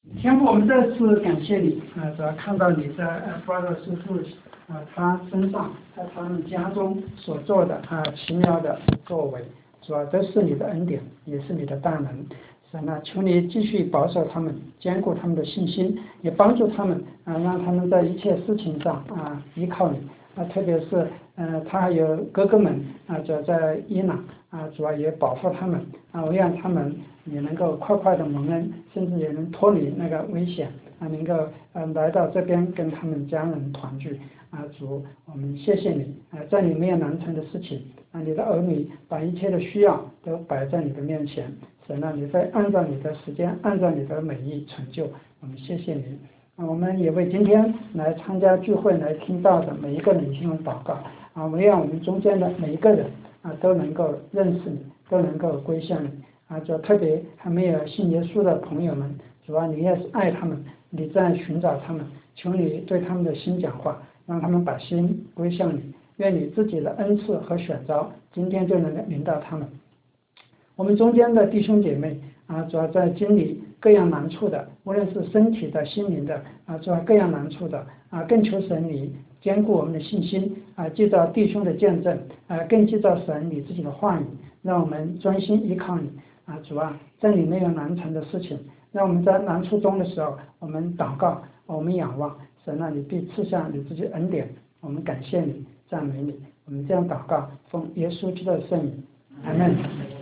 天父，我们再次感谢你主要看到你在brother叔叔他身上，在他们家中所做的奇妙的作为，主要都是你的恩典，也是你的大能。神啊，求你继续保守他们，坚固他们的信心，也帮助他们让他们在一切事情上依靠你特别是他还有哥哥们主要在伊朗主要也保护他们我让他们也能够快快的蒙恩，甚至也能脱离那个危险能够来到这边跟他们家人团聚主，我们谢谢你在你没有难成的事情你的儿女把一切的需要都摆在你的面前，神啊，你会按照你的时间，按照你的美意成就，我们谢谢你我们也为今天来参加聚会来听到的每一个人向祷告我们让我们中间的每一个人都能够认识你，都能够归向你就特别还没有信耶稣的朋友们，主要你也是爱他们，你在寻找他们，求你对他们的心讲话，让他们把心归向你，愿你自己的恩赐和选召今天就能领导他们。我们中间的弟兄姐妹主要在经历各样难处的，无论是身体的心灵的主要各样难处的更求神你坚固我们的信心记着弟兄的见证更记着神你自己的话语，让我们专心依靠你主啊，在你没有难成的事情，让我们在难处中的时候我们祷告，我们仰望神你必赐下你自己恩典，我们感谢你，赞美你，我们这样祷告奉耶稣基督的圣名，阿们。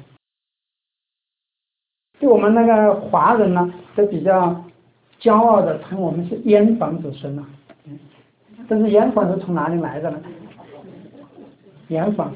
对我们那个华人呢都比较骄傲的称我们是烟房子孙但是烟房是从哪里来的呢？烟房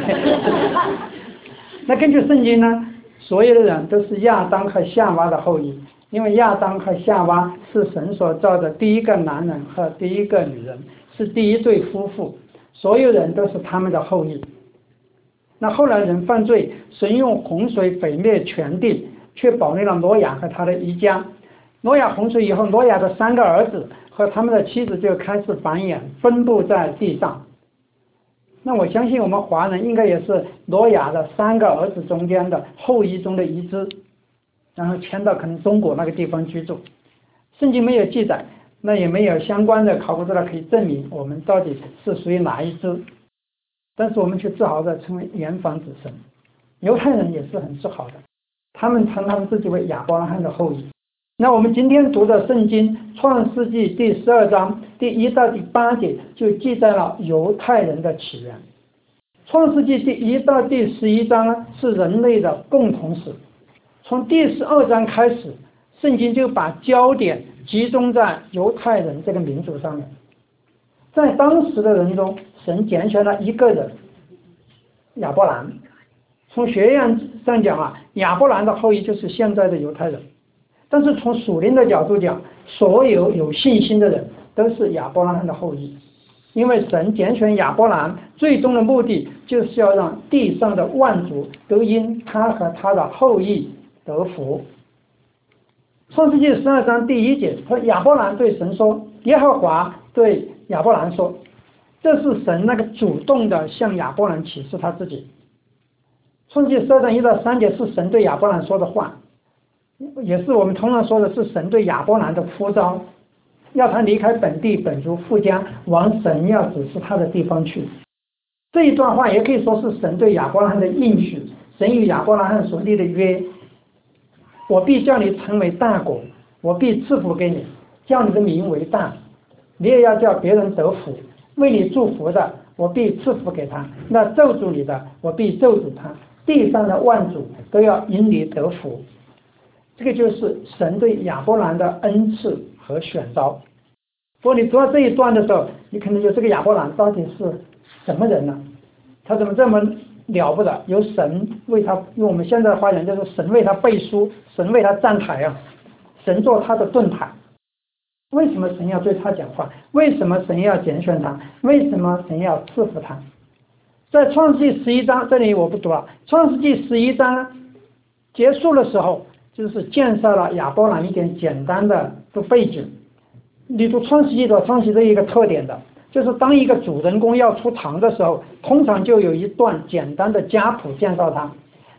那根据圣经呢，所有的人都是亚当和夏娃的后裔，因为亚当和夏娃是神所造的第一个男人和第一个女人，是第一对夫妇，所有人都是他们的后裔。那后来人犯罪，神用洪水毁灭全地，却保留了挪亚和他的一家。挪亚洪水以后，挪亚的3个儿子和他们的妻子就开始繁衍，分布在地上。那我相信我们华人应该也是挪亚的3个儿子中间的后裔中的一支，然后迁到可能中国那个地方居住。圣经没有记载，那也没有相关的考古资料可以证明我们到底是属于哪一支，但是我们却自豪的称为炎房子孙。犹太人也是很自豪的，他们称他们自己为亚伯拉罕的后裔。那我们今天读的圣经创世纪第12章第1到第8节就记载了犹太人的起源。创世纪第1到第11章是人类的共同史，从第12章开始，圣经就把焦点集中在犹太人这个民族上面。在当时的人中，神拣选了一个人，亚伯兰。从学院上讲亚伯兰的后裔就是现在的犹太人。但是从属灵的角度讲，所有有信心的人都是亚伯拉罕的后裔，因为神拣选亚伯兰最终的目的就是要让地上的万族都因他和他的后裔得福。创世纪12章第1节说，亚伯兰对神说，耶和华对亚伯兰说，这是神那个主动的向亚伯兰启示他自己。创世纪12章1到3节是神对亚伯兰说的话，也是我们通常说的是神对亚伯兰的呼召，要他离开本地本族父家，往神要指示他的地方去。这一段话也可以说是神对亚伯拉罕的应许，神与亚伯拉罕所立的约，我必叫你成为大国，我必赐福给你，叫你的名为大，你也要叫别人得福，为你祝福的我必赐福给他，那咒诅你的我必咒诅他，地上的万族都要因你得福。这个就是神对亚伯兰的恩赐和选召。不过你读到这一段的时候，你可能就这个亚伯兰到底是什么人呢？他怎么这么了不得？有神为他，用我们现在的话讲就是神为他背书，神为他站台神做他的盾牌。为什么神要对他讲话？为什么神要拣选他？为什么神要赐福他？在创世纪11章，这里我不读了。创世纪11章结束的时候，就是介绍了亚伯兰一点简单的背景。你读创世纪的创世纪一个特点的，就是当一个主人公要出场的时候，通常就有一段简单的家谱介绍他。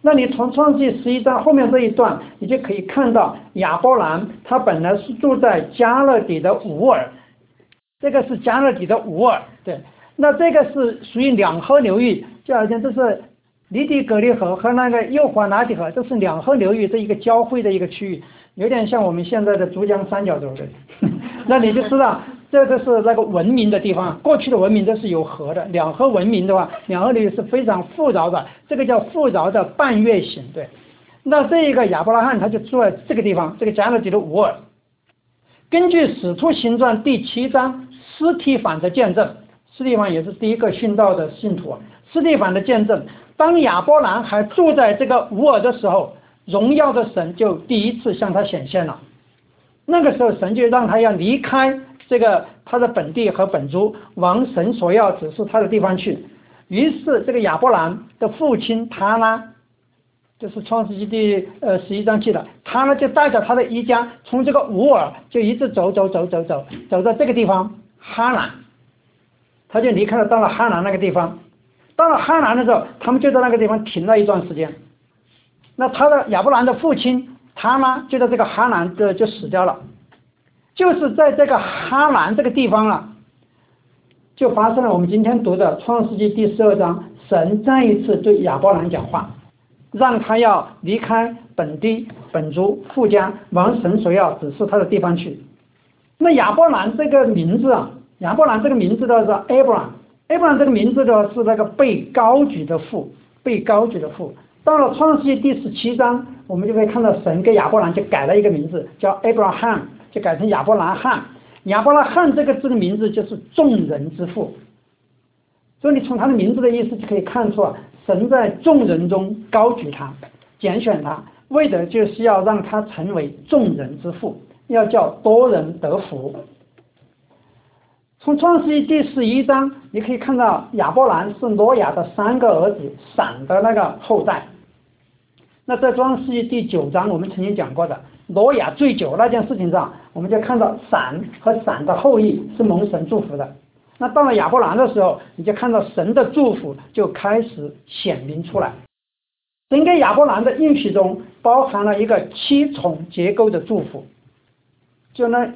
那你从创世纪11章后面这一段，你就可以看到亚伯兰他本来是住在加勒底的乌尔，这个是加勒底的乌尔，对，那这个是属于两河流域，就好像这是黎底格利河和那个幼发拉底河，这是两河流域这一个交汇的一个区域，有点像我们现在的珠江三角洲的。那你就知道这个是那个文明的地方，过去的文明都是有河的，两河文明的话，两河流域是非常富饶的，这个叫富饶的半月形，对。那这一个亚伯拉罕他就住在这个地方，这个加勒底的乌尔。根据《使徒行传》第7章司提反的见证，司提反也是第一个殉道的信徒，司提反的见证，当亚伯兰还住在这个乌尔的时候，荣耀的神就第一次向他显现了。那个时候神就让他要离开这个他的本地和本族，往神所要指示他的地方去。于是这个亚伯兰的父亲他呢，就是创世纪第11章记的，他呢就带着他的一家从这个乌尔就一直走到这个地方哈兰，他就离开了，到了哈兰那个地方。到了哈兰的时候，他们就在那个地方停了一段时间。那他的亚伯兰的父亲他呢就在这个哈兰就死掉了，就是在这个哈兰这个地方啊，就发生了我们今天读的创世纪第12章，神再一次对亚伯兰讲话，让他要离开本地本族父家，往神所要指示他的地方去。那亚伯兰这个名字啊，亚伯兰这个名字的是 Abraham 这个名字的是那个被高举的父，被高举的父。到了创世纪第17章，我们就可以看到神给亚伯兰就改了一个名字，叫 Abraham， 就改成亚伯拉罕。亚伯拉罕这个字的名字就是众人之父，所以你从他的名字的意思就可以看出啊，神在众人中高举他，拣选他，为的就是要让他成为众人之父，要叫多人得福。从创世纪第11章，你可以看到亚伯兰是挪亚的3个儿子闪的那个后代。那在创世纪第9章，我们曾经讲过的挪亚醉酒那件事情上，我们就看到闪和闪的后裔是蒙神祝福的。那到了亚伯兰的时候，你就看到神的祝福就开始显明出来。神给亚伯兰的应许中包含了一个7重结构的祝福，就那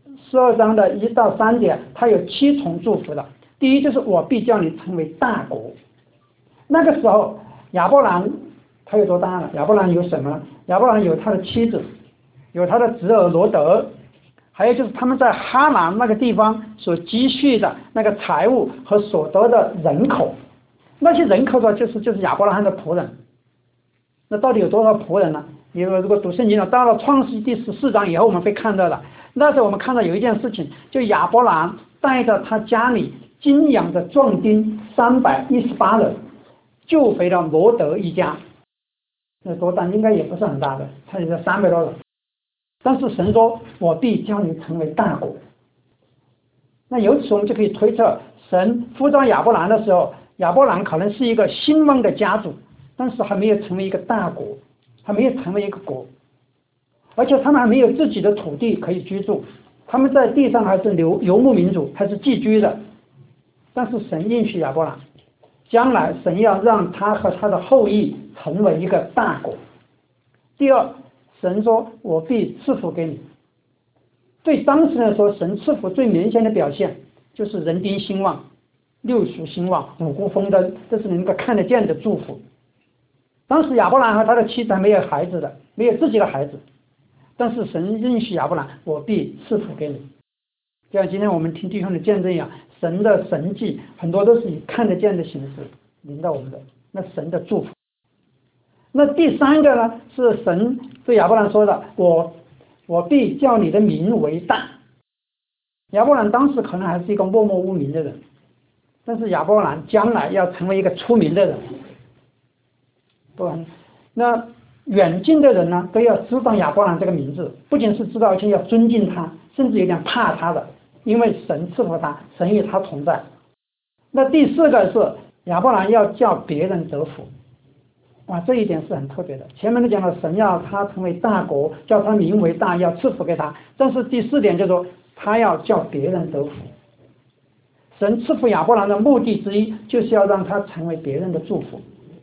12章的1到3节，它有7重祝福的。第一就是我必叫你成为大国。那个时候亚伯兰他有多大呢？亚伯兰有什么呢？亚伯兰有他的妻子，有他的侄儿罗德，还有就是他们在哈兰那个地方所积蓄的那个财物和所得的人口。那些人口的就是亚伯拉罕的仆人。那到底有多少仆人呢？因为如果读圣经了，到了创世纪第14章以后，我们会看到的。那时候我们看到有一件事情，就亚伯兰带着他家里精养的壮丁318人，救回了罗德一家。那多大？应该也不是很大的，他也是300多人。但是神说：“我必叫你成为大国。”那由此我们就可以推测，神呼召亚伯兰的时候，亚伯兰可能是一个兴旺的家族，但是还没有成为一个大国，还没有成为一个国，而且他们还没有自己的土地可以居住，他们在地上还是游牧民族，还是寄居的。但是神应许亚伯兰，将来神要让他和他的后裔成为一个大国。第二，神说：“我必赐福给你。”对当时来说，神赐福最明显的表现就是人丁兴旺、六属兴旺、五谷丰登，这是能够看得见的祝福。当时亚伯兰和他的妻子还没有孩子的，没有自己的孩子，但是神应许亚伯兰：“我必赐福给你。”就像今天我们听弟兄的见证一样，神的神迹很多都是以看得见的形式临到我们的，那神的祝福。那第三个呢，是神对亚伯兰说的：“我必叫你的名为大。”亚伯兰当时可能还是一个默默无名的人，但是亚伯兰将来要成为一个出名的人。不然，那远近的人呢，都要知道亚伯兰这个名字，不仅是知道，而且要尊敬他，甚至有点怕他的，因为神赐福他，神与他同在。那第四个是亚伯兰要叫别人得福。哇，这一点是很特别的。前面都讲了，神要他成为大国，叫他名为大，要赐福给他。但是第4点就是说，他要叫别人得福。神赐福亚伯兰的目的之一，就是要让他成为别人的祝福。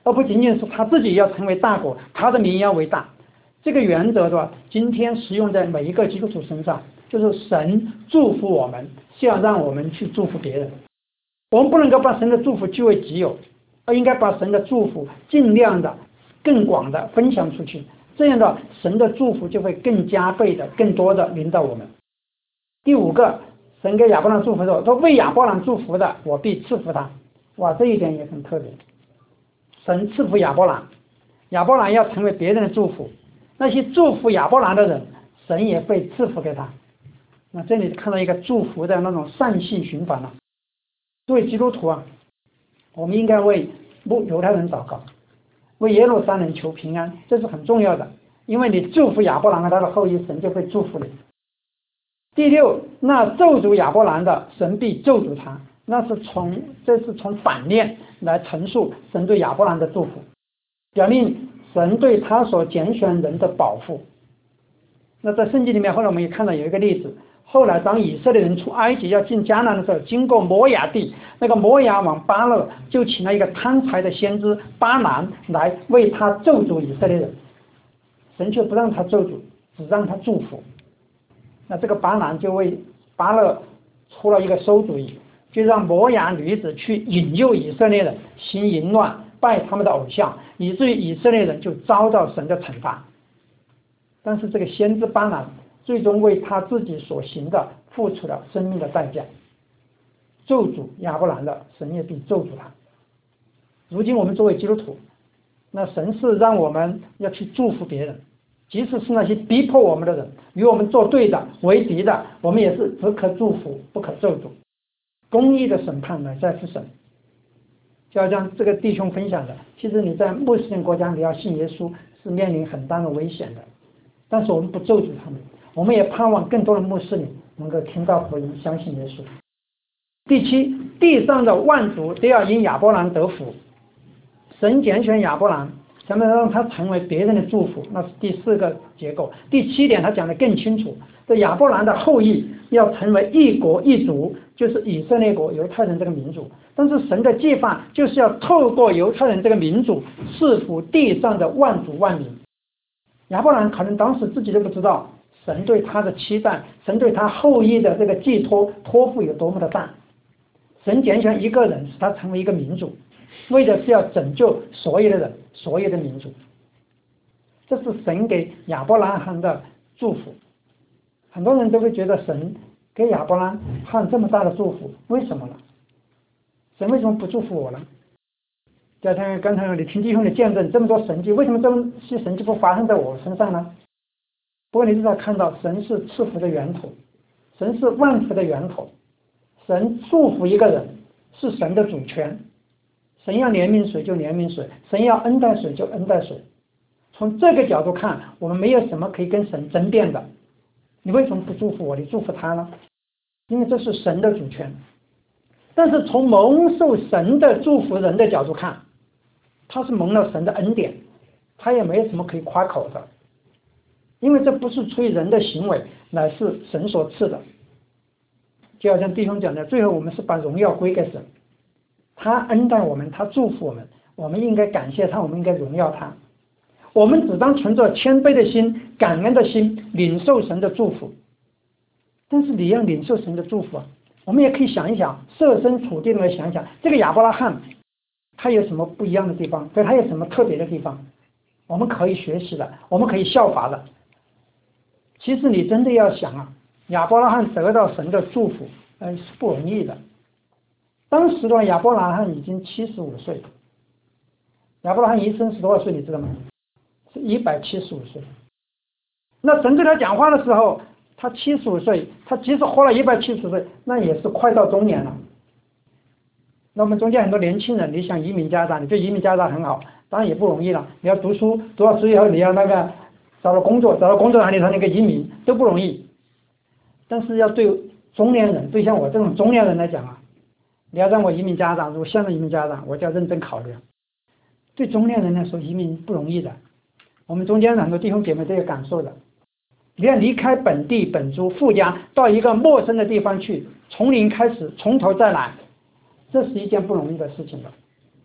而不仅仅是他自己要成为大国，他的名要为大。这个原则的话，今天适用在每一个基督徒身上，就是神祝福我们，是要让我们去祝福别人。我们不能够把神的祝福据为己有，而应该把神的祝福尽量的、更广的分享出去。这样的神的祝福就会更加倍的、更多的临到我们。第五个，神给亚伯兰祝福的时候，说为亚伯兰祝福的，我必赐福他。哇，这一点也很特别。神赐福亚伯兰，亚伯兰要成为别人的祝福，那些祝福亚伯兰的人，神也会赐福给他。那这里看到一个祝福的那种善性循环了。作为基督徒啊，我们应该为犹太人祷告，为耶路撒冷求平安，这是很重要的。因为你祝福亚伯兰和他的后裔，神就会祝福你。第六，那咒诅亚伯兰的，神必咒诅他。这是从反面来陈述神对亚伯兰的祝福，表明神对他所拣选人的保护。那在圣经里面，后来我们也看到有一个例子，后来当以色列人出埃及要进迦南的时候，经过摩亚地，那个摩亚王巴勒就请了一个贪财的先知巴兰来为他咒诅以色列人，神却不让他咒诅，只让他祝福。那这个巴兰就为巴勒出了一个馊主意，就让摩亚女子去引诱以色列人行淫乱，拜他们的偶像，以至于以色列人就遭到神的惩罚。但是这个先知巴兰最终为他自己所行的付出了生命的代价，咒诅亚伯兰的，神也必咒诅他。如今我们作为基督徒，那神是让我们要去祝福别人，即使是那些逼迫我们的人，与我们作对的、为敌的，我们也是只可祝福，不可咒诅。公义的审判乃在乎神。就好像这个弟兄分享的，其实你在穆斯林国家你要信耶稣是面临很大的危险的，但是我们不咒诅他们，我们也盼望更多的穆斯林能够听到福音，相信耶稣。第七，地上的万族都要因亚伯兰得福。神拣选亚伯兰，想要让他成为别人的祝福，那是第四个结构。第七点他讲得更清楚，这亚伯兰的后裔要成为一国一族，就是以色列国犹太人这个民族。但是神的计划就是要透过犹太人这个民族赐福地上的万族万民。亚伯兰可能当时自己都不知道神对他的期待，神对他后裔的这个寄托托付有多么的大。神拣选一个人使他成为一个民族，为的是要拯救所有的人，所有的民族。这是神给亚伯拉罕的祝福。很多人都会觉得神给亚伯拉罕这么大的祝福，为什么呢？神为什么不祝福我呢？就像刚才你听弟兄的见证，这么多神迹，为什么这些神迹不发生在我身上呢？不过你至少看到神是赐福的源头，神是万福的源头，神祝福一个人是神的主权，神要怜悯谁就怜悯谁，神要恩待谁就恩待谁。从这个角度看，我们没有什么可以跟神争辩的。你为什么不祝福我，你祝福他呢？因为这是神的主权。但是从蒙受神的祝福人的角度看，他是蒙了神的恩典，他也没有什么可以夸口的，因为这不是出于人的行为，乃是神所赐的。就好像弟兄讲的，最后我们是把荣耀归给神，他恩待我们，他祝福我们，我们应该感谢他，我们应该荣耀他。我们只当存着谦卑的心、感恩的心，领受神的祝福。但是你要领受神的祝福啊，我们也可以想一想，设身处地的来想想，这个亚伯拉罕他有什么不一样的地方，对他有什么特别的地方，我们可以学习的，我们可以效法的。其实你真的要想啊，亚伯拉罕得到神的祝福，是不容易的。当时的亚伯拉罕已经75岁，亚伯拉罕一生是多少岁你知道吗？是175岁。那神对他讲话的时候，他75岁，他即使活了170岁，那也是快到中年了。那我们中间很多年轻人，你想移民加拿大，你对移民加拿大很好，当然也不容易了。你要读书，读了书以后你要找到工作哪里才能够移民，都不容易。但是要对中年人，对像我这种中年人来讲啊，你要让我移民加拿大，如果现在移民加拿大，我就要认真考虑。对中年人来说，移民不容易的。我们中间很多弟兄姐妹都有感受的。你要离开本地本族父家，到一个陌生的地方去，从零开始，从头再来，这是一件不容易的事情的。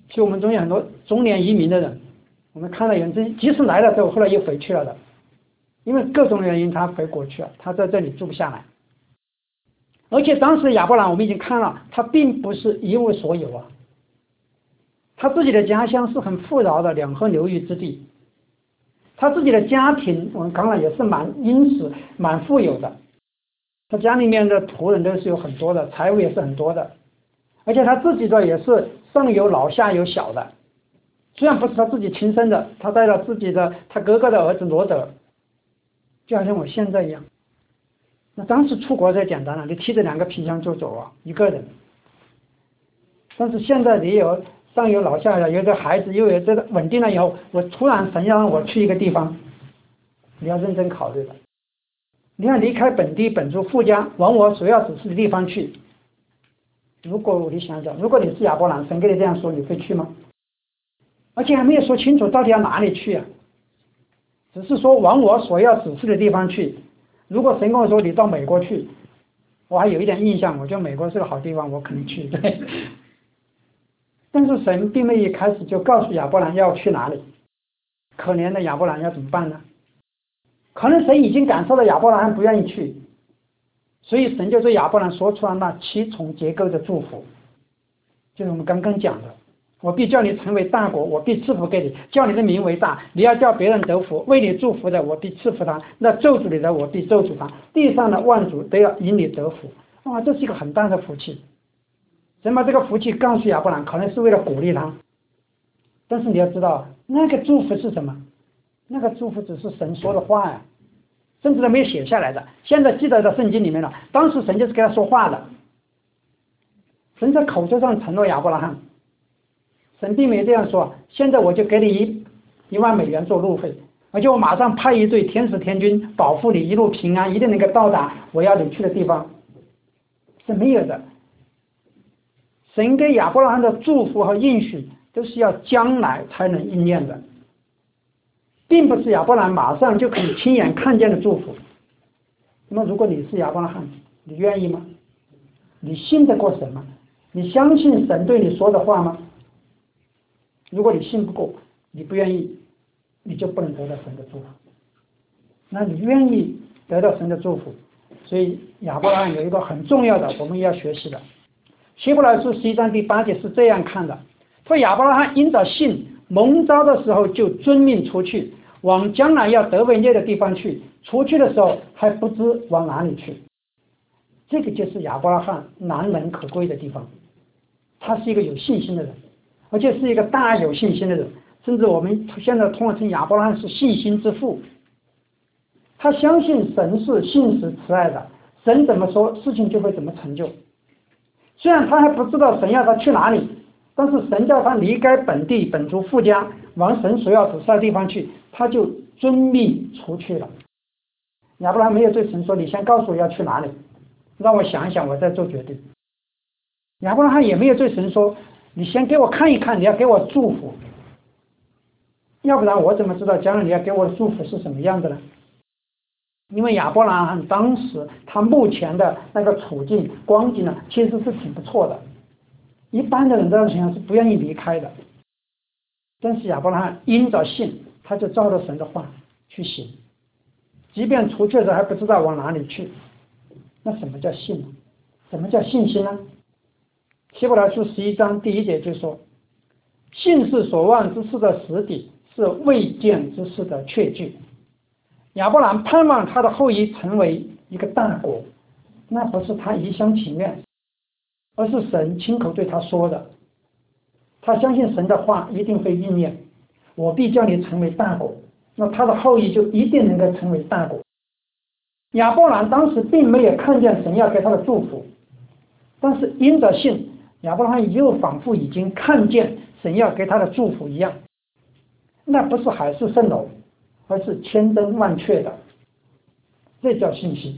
其实我们中间很多中年移民的人，我们看到有人即使来了之后，后来又回去了的，因为各种原因他回国去了，他在这里住不下来。而且当时亚伯兰我们已经看了，他并不是一无所有啊，他自己的家乡是很富饶的两河流域之地，他自己的家庭我们刚才也是蛮殷实蛮富有的，他家里面的仆人都是有很多的，财物也是很多的，而且他自己的也是上有老下有小的，虽然不是他自己亲生的，他带了自己的他哥哥的儿子罗德，就好像我现在一样。那当时出国太简单了，你提着2个皮箱就走啊，一个人。但是现在你有上有老下有，有个孩子，又有这个稳定了以后，我突然神要让我去一个地方，你要认真考虑了。你要离开本地本族父家，往我所要指示的地方去。如果你想想，如果你是亚伯兰，神跟你这样说，你会去吗？而且还没有说清楚到底要哪里去啊，只是说往我所要指示的地方去。如果神跟我说你到美国去，我还有一点印象，我觉得美国是个好地方，我肯定去。对。但是神并没有一开始就告诉亚伯兰要去哪里，可怜的亚伯兰要怎么办呢？可能神已经感受到亚伯兰不愿意去，所以神就对亚伯兰说出了那7重结构的祝福，就是我们刚刚讲的，我必叫你成为大国，我必赐福给你，叫你的名为大，你要叫别人得福，为你祝福的我必赐福他，那咒诅你的我必咒诅他，地上的万族都要因你得福。哇，这是一个很大的福气。神把这个福气告诉亚伯兰，可能是为了鼓励他，但是你要知道那个祝福是什么，那个祝福只是神说的话呀，甚至都没有写下来的，现在记载在圣经里面了，当时神就是跟他说话的，神在口头上承诺亚伯拉罕，神并没有这样说，现在我就给你1万美元做路费，而且我马上派一队天使天军保护你一路平安，一定能够到达我要你去的地方，是没有的。神给亚伯拉罕的祝福和应许都是要将来才能应验的，并不是亚伯兰马上就可以亲眼看见的祝福。那么如果你是亚伯拉罕，你愿意吗？你信得过神吗？你相信神对你说的话吗？如果你信不过，你不愿意，你就不能得到神的祝福。那你愿意得到神的祝福，所以亚伯拉罕有一个很重要的我们要学习的，希伯来书11章第8节是这样看的，说亚伯拉罕因着信蒙召的时候就遵命出去，往将来要得为业的地方去，出去的时候还不知往哪里去。这个就是亚伯拉罕难能可贵的地方，他是一个有信心的人，而且是一个大有信心的人，甚至我们现在通称亚伯拉罕是信心之父。他相信神是信实慈爱的，神怎么说事情就会怎么成就。虽然他还不知道神要他去哪里，但是神叫他离开本地本族父家，往神所要指示的地方去，他就遵命出去了。亚伯拉罕没有对神说你先告诉我要去哪里，让我想一想我再做决定。亚伯拉罕也没有对神说你先给我看一看，你要给我祝福，要不然我怎么知道将来你要给我的祝福是什么样的呢？因为亚伯拉罕当时他目前的那个处境光景呢，其实是挺不错的，一般的人这种情况是不愿意离开的，但是亚伯拉罕因着信，他就照着神的话去行，即便出去的时候还不知道往哪里去。那什么叫信呢？什么叫信心呢？希伯来书11章第1节就说，信是所望之事的实底，是未见之事的确据。亚伯兰盼望他的后裔成为一个大国，那不是他一厢情愿，而是神亲口对他说的。他相信神的话一定会应验，我必叫你成为大国，那他的后裔就一定能够成为大国。亚伯兰当时并没有看见神要给他的祝福，但是因着信，亚伯拉罕又仿佛已经看见神要给他的祝福一样，那不是海市蜃楼，而是千真万确的，这叫信心。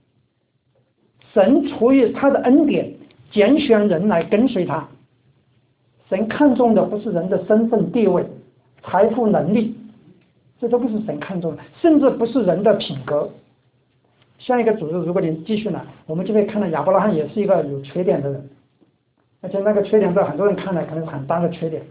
神出于他的恩典拣选人来跟随他，神看重的不是人的身份地位、财富能力，这都不是神看重的，甚至不是人的品格。下一个组织如果你继续呢，我们就会看到亚伯拉罕也是一个有缺点的人，而且那个缺点在很多人看来可能是很大的缺点。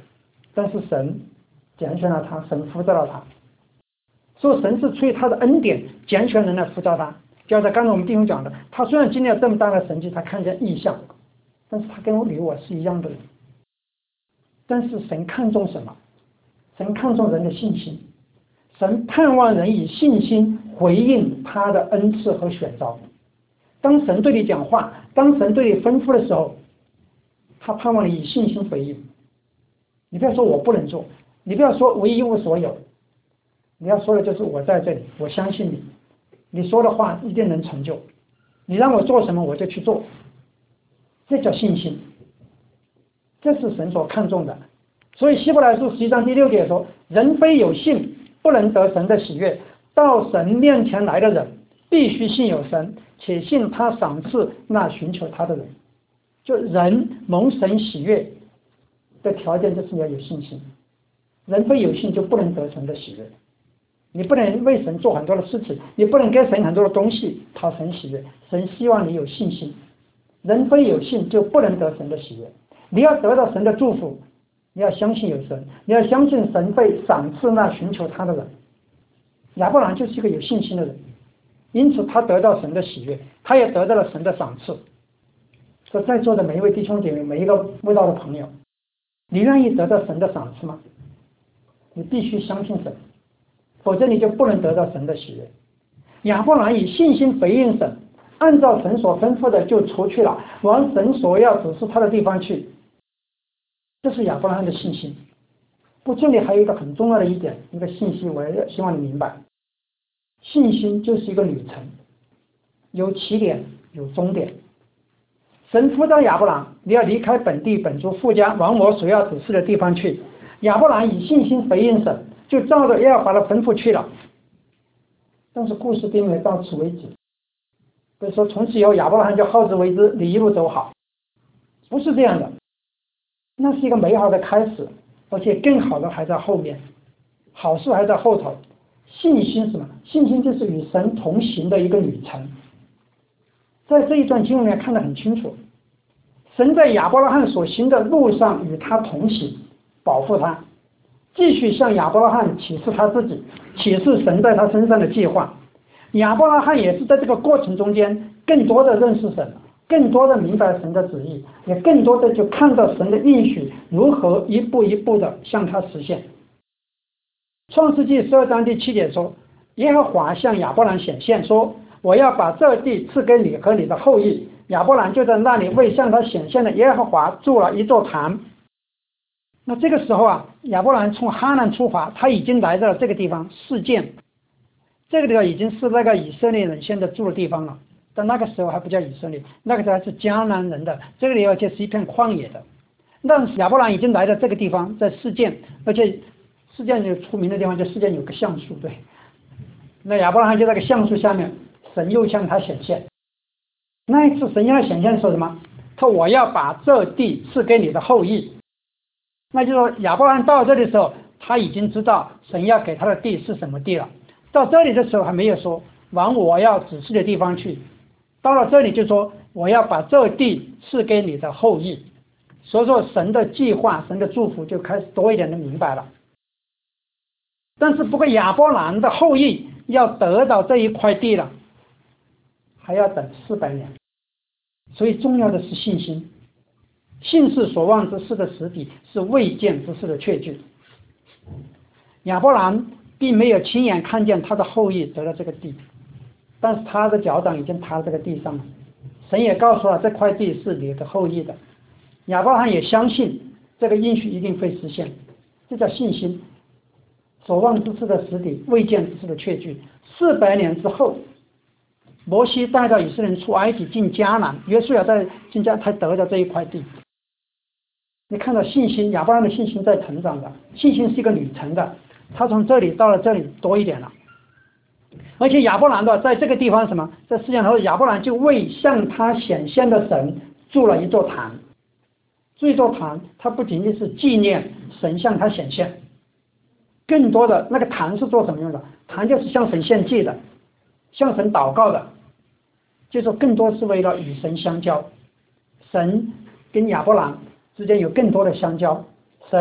但是神拣选了他，神呼召了他，所以神是出于他的恩典拣选人来呼召他。就像刚才我们弟兄讲的，他虽然经历了这么大的神迹，他看见异象，但是他跟你我是一样的人。但是神看重什么？神看重人的信心，神盼望人以信心回应他的恩赐和选召。当神对你讲话，当神对你吩咐的时候，他盼望你以信心回应。你不要说我不能做，你不要说我一无所有，你要说的就是我在这里，我相信你，你说的话一定能成就，你让我做什么我就去做，这叫信心，这是神所看重的。所以希伯来书11章第6节说，人非有信不能得神的喜悦，到神面前来的人必须信有神，且信他赏赐那寻求他的人。就人蒙神喜悦的条件就是要有信心，人非有信就不能得神的喜悦。你不能为神做很多的事情，你不能给神很多的东西讨神喜悦，神希望你有信心。人非有信就不能得神的喜悦。你要得到神的祝福，你要相信有神，你要相信神会赏赐那寻求他的人。亚伯兰就是一个有信心的人，因此他得到神的喜悦，他也得到了神的赏赐。所以在座的每一位弟兄姐妹，每一个慕道的朋友，你愿意得到神的赏赐吗？你必须相信神，否则你就不能得到神的喜悦。亚伯兰以信心回应神，按照神所吩咐的就出去了，往神所要指示他的地方去。这是亚伯兰的信心。不，这里还有一个很重要的一点，一个信息，我也希望你明白，信心就是一个旅程，有起点有终点。神呼召亚伯兰，你要离开本地本族父家，往我所要指示的地方去。亚伯兰以信心回应神，就照着耶和华的吩咐去了。但是故事并没有到此为止，不是说从此以后亚伯兰就好自为之，你一路走好，不是这样的。那是一个美好的开始，而且更好的还在后面，好事还在后头。信心是什么？信心就是与神同行的一个旅程。在这一段经文里面看得很清楚，神在亚伯拉罕所行的路上与他同行，保护他，继续向亚伯拉罕启示他自己，启示神在他身上的计划。亚伯拉罕也是在这个过程中间更多的认识神，更多的明白神的旨意，也更多的就看到神的应许如何一步一步的向他实现。创世纪12章第7节说，耶和华向亚伯兰显现说，我要把这地赐给你和你的后裔。亚伯兰就在那里为向他显现的耶和华筑了一座坛。那这个时候啊，亚伯兰从哈兰出发，他已经来到了这个地方示剑。这个地方已经是那个以色列人现在住的地方了，但那个时候还不叫以色列，那个时候还是迦南人的这个地方，就是一片旷野的。但是亚伯兰已经来到这个地方，在示剑，而且示剑有出名的地方，就示剑有个橡树，对。那亚伯兰就在那个橡树下面，神又向他显现。那一次神向他显现说什么？他说我要把这地赐给你的后裔。那就是说亚伯兰到这里的时候，他已经知道神要给他的地是什么地了。到这里的时候还没有说往我要指示的地方去，到了这里就说我要把这地赐给你的后裔。所以说神的计划，神的祝福就开始多一点的明白了。但是不过亚伯兰的后裔要得到这一块地了，还要等400年。所以重要的是信心，信是所望之事的实底，是未见之事的确据。亚伯兰并没有亲眼看见他的后裔得了这个地，但是他的脚掌已经踏在这个地上了。神也告诉了这块地是你的后裔的。亚伯拉罕也相信这个应许一定会实现，这叫信心，所望之事的实底，未见之事的确据。400年之后，摩西带到以色列人出埃及进迦南，约书亚在进迦才得到这一块地。你看到信心，亚伯拉罕的信心在成长的，信心是一个旅程的，他从这里到了这里多一点了。而且亚伯兰的在这个地方什么，在世界上亚伯兰就为向他显现的神筑了一座坛。这座坛它不仅仅是纪念神向他显现，更多的那个坛是做什么用的？坛就是向神献祭的，向神祷告的，就是更多是为了与神相交。神跟亚伯兰之间有更多的相交，神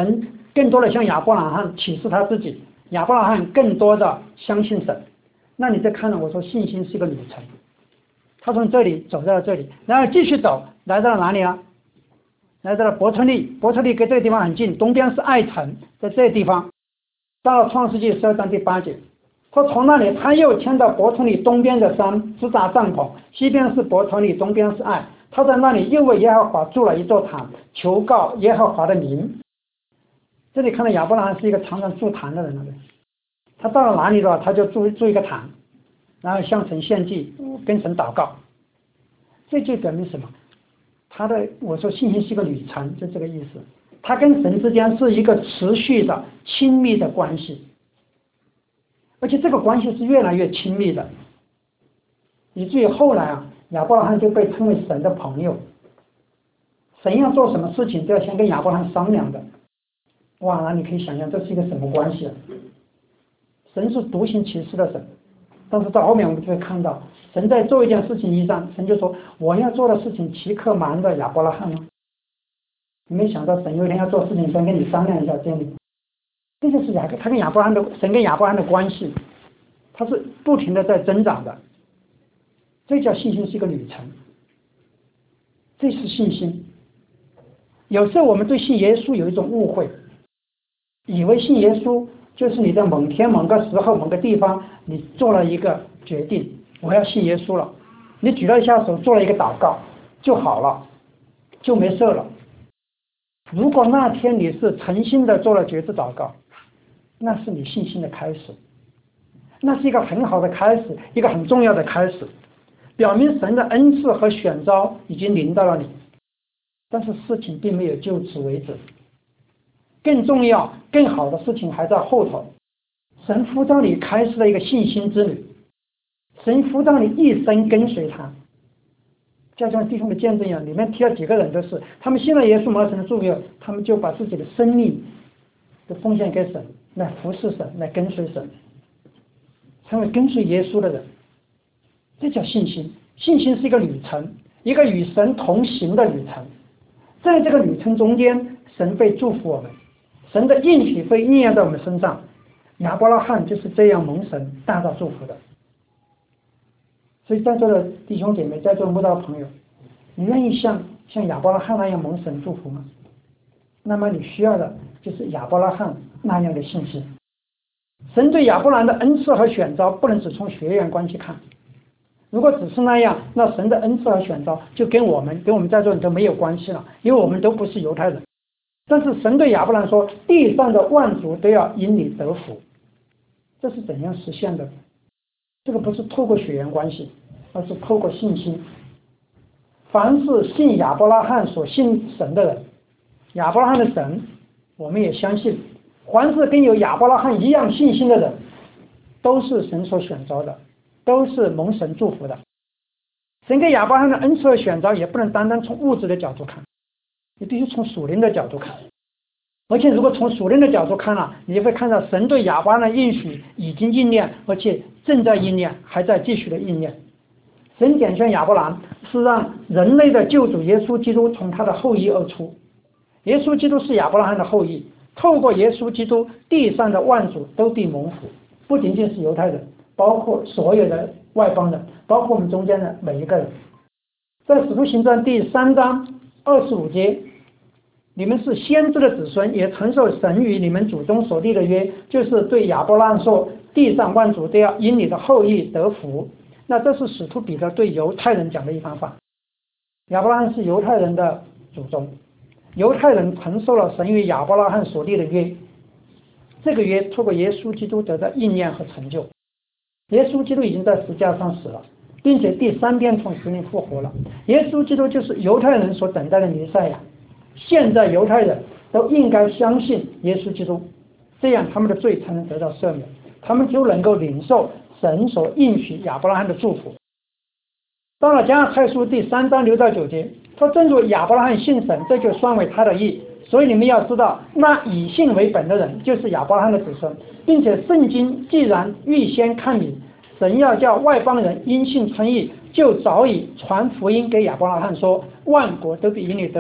更多的向亚伯拉罕启示他自己，亚伯拉罕更多的相信神。那你再看了，我说信心是一个旅程，他从这里走到了这里，然后继续走，来到了哪里啊？来到了伯特利，伯特利跟这个地方很近，东边是爱城，在这个地方。到了创世纪12章第8节，他从那里他又迁到伯特利东边的山，支搭帐篷，西边是伯特利，东边是爱。他在那里又为耶和华筑了一座坛，求告耶和华的名。这里看到亚伯拉罕是一个常常筑坛的人了，他到了哪里的话，他就筑一个坛，然后向神献祭，跟神祷告。这就表明什么？我说信心是一个旅程，就这个意思。他跟神之间是一个持续的亲密的关系，而且这个关系是越来越亲密的，以至于后来啊，亚伯拉罕就被称为神的朋友。神要做什么事情都要先跟亚伯拉罕商量的。哇，那你可以想象这是一个什么关系啊？神是独行其事的神，但是到后面我们就会看到，神在做一件事情一上，神就说我要做的事情岂可瞒着亚伯拉罕吗？你没想到神有一天要做事情，先跟你商量一下，这样这就是他跟亚伯拉罕的神跟亚伯拉罕的关系，他是不停的在增长的。这叫信心是一个旅程，这是信心。有时候我们对信耶稣有一种误会，以为信耶稣就是你在某天某个时候某个地方你做了一个决定，我要信耶稣了，你举了一下手做了一个祷告就好了，就没事了。如果那天你是诚心的做了决志祷告，那是你信心的开始，那是一个很好的开始，一个很重要的开始，表明神的恩赐和选召已经临到了你。但是事情并没有就此为止，更重要更好的事情还在后头。神呼召你开始了一个信心之旅，神呼召你一生跟随他。就像弟兄的见证一样，里面提了几个人都是，他们信了耶稣，蒙神的祝福，他们就把自己的生命都奉献给神，来服侍神，来跟随神，成为跟随耶稣的人。这叫信心。信心是一个旅程，一个与神同行的旅程。在这个旅程中间，神会祝福我们，神的应许会应验在我们身上。亚伯拉罕就是这样蒙神大大祝福的。所以在座的弟兄姐妹，在座的慕道朋友，你愿意像亚伯拉罕那样蒙神祝福吗？那么你需要的就是亚伯拉罕那样的信心。神对亚伯兰的恩赐和选召不能只从血缘关系看，如果只是那样，那神的恩赐和选召就跟我们在座人都没有关系了，因为我们都不是犹太人。但是神对亚伯兰说，地上的万族都要因你得福。这是怎样实现的？这个不是透过血缘关系，而是透过信心。凡是信亚伯拉罕所信神的人，亚伯拉罕的神我们也相信，凡是跟有亚伯拉罕一样信心的人，都是神所选召的，都是蒙神祝福的。神给亚伯拉罕的恩赐和选召也不能单单从物质的角度看，你必须从属灵的角度看。而且如果从属灵的角度看了，你就会看到神对亚伯拉罕的应许已经应验，而且正在应验，还在继续的应验。神拣选亚伯兰是让人类的救主耶稣基督从他的后裔而出。耶稣基督是亚伯拉罕的后裔，透过耶稣基督，地上的万族都必蒙福，不仅仅是犹太人，包括所有的外邦人，包括我们中间的每一个人。在使徒行传第3章25节，你们是先知的子孙，也承受神与你们祖宗所立的约，就是对亚伯拉罕说，地上万族都要因你的后裔得福。那这是使徒彼得对犹太人讲的一番话。亚伯拉罕是犹太人的祖宗，犹太人承受了神与亚伯拉罕所立的约，这个约透过耶稣基督得到应验和成就。耶稣基督已经在十字架上死了，并且第3天从死里复活了。耶稣基督就是犹太人所等待的弥赛亚。现在犹太人都应该相信耶稣基督，这样他们的罪才能得到赦免，他们就能够领受神所应许亚伯拉罕的祝福。到了加拉太书第3章6到9节，说正如亚伯拉罕信神，这就算为他的义。所以你们要知道，那以信为本的人就是亚伯拉罕的子孙，并且圣经既然预先看明神要叫外邦人因信称义，就早已传福音给亚伯拉罕说，万国都必因你得福。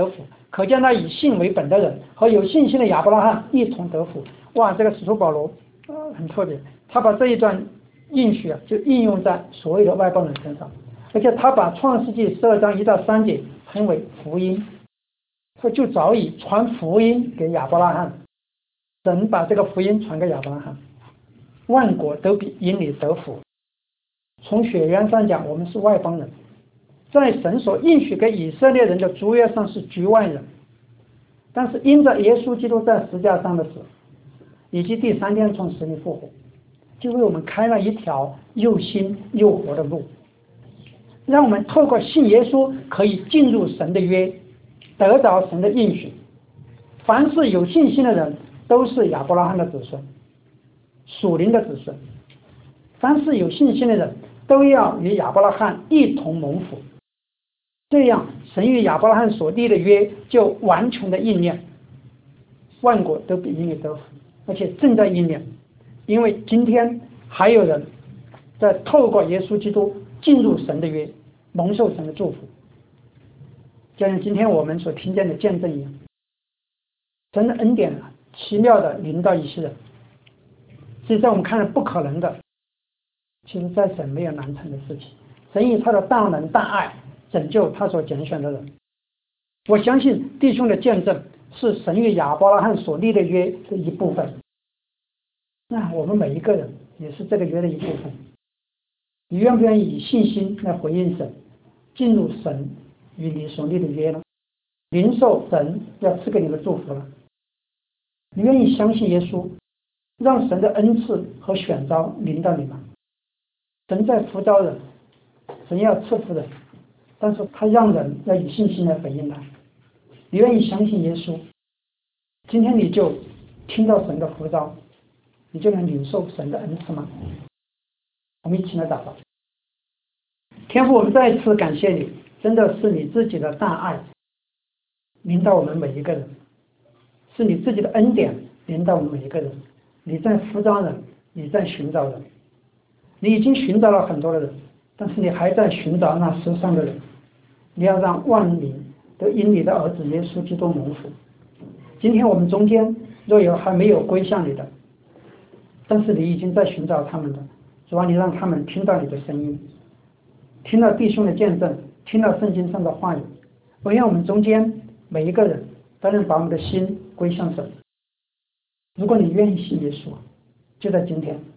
可见那以信为本的人和有信心的亚伯拉罕一同得福。哇，这个使徒保罗很特别，他把这一段应许就应用在所有的外邦人身上，而且他把创世纪12章1到3节称为福音，他就早已传福音给亚伯拉罕，神把这个福音传给亚伯拉罕，万国都必因你得福。从血缘上讲，我们是外邦人，在神所应许给以色列人的族约上是局外人，但是因着耶稣基督在十字架上的死，以及第3天从死里复活，就为我们开了一条又新又活的路，让我们透过信耶稣可以进入神的约，得着神的应许。凡是有信心的人都是亚伯拉罕的子孙，属灵的子孙。凡是有信心的人都要与亚伯拉罕一同蒙福，这样神与亚伯拉罕所立的约就完全的应验，万国都必因你得福，而且正在应验。因为今天还有人在透过耶稣基督进入神的约，蒙受神的祝福，就像今天我们所听见的见证一样。神的恩典奇妙的临到一些人，所以在我们看来不可能的，其实在神没有难成的事情。神以他的大能大爱拯救他所拣选的人。我相信弟兄的见证是神与亚伯拉罕所立的约的一部分，那我们每一个人也是这个约的一部分。你愿不愿意以信心来回应神，进入神与你所立的约呢？领受神要赐给你的祝福了。你愿意相信耶稣，让神的恩赐和选召临到你吗？神在呼召人，神要赐福人，但是他让人要以信心来回应他。你愿意相信耶稣，今天你就听到神的呼召，你就能领受神的恩赐吗？我们一起来祷告。天父，我们再一次感谢你，真的是你自己的大爱临到我们每一个人，是你自己的恩典临到我们每一个人。你在呼召人，你在寻找人，你已经寻找了很多的人，但是你还在寻找那失丧的人。你要让万民都因你的儿子耶稣基督蒙福。今天我们中间若有还没有归向你的，但是你已经在寻找他们的，主啊，你让他们听到你的声音，听到弟兄的见证，听到圣经上的话语。我愿我们中间每一个人都能把我们的心归向神。如果你愿意信耶稣，就在今天，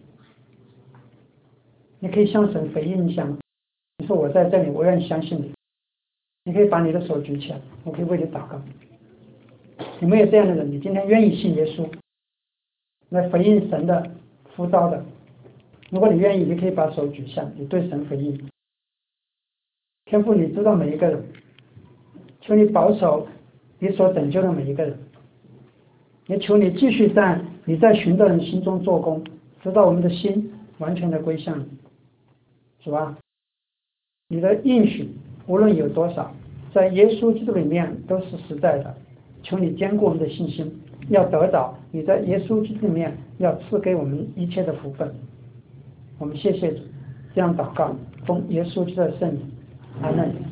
你可以向神回应一下，你说我在这里，我愿意相信你。你可以把你的手举起来，我可以为你祷告。有没有这样的人？你今天愿意信耶稣，来回应神的呼召的？如果你愿意，你可以把手举下，你对神回应。天父，你知道每一个人，求你保守你所拯救的每一个人，也求你继续在你在寻找人心中做工，直到我们的心完全的归向你。主啊，你的应许无论有多少，在耶稣基督里面都是实在的。求你坚固我们的信心，要得到你在耶稣基督里面要赐给我们一切的福分。我们谢谢主，这样祷告，奉耶稣基督的圣名，阿门。